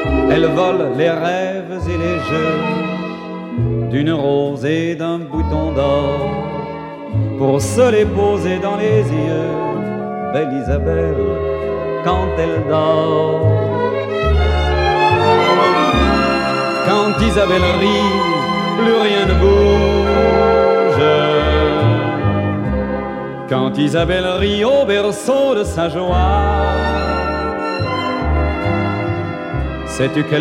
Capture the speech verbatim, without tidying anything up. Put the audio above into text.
Elle vole les rêves et les jeux d'une rose et d'un bouton d'or pour se les poser dans les yeux. Belle Isabelle, quand elle dort. Quand Isabelle rit, plus rien ne bouge. Quand Isabelle rit au berceau de sa joie, sais-tu qu'elle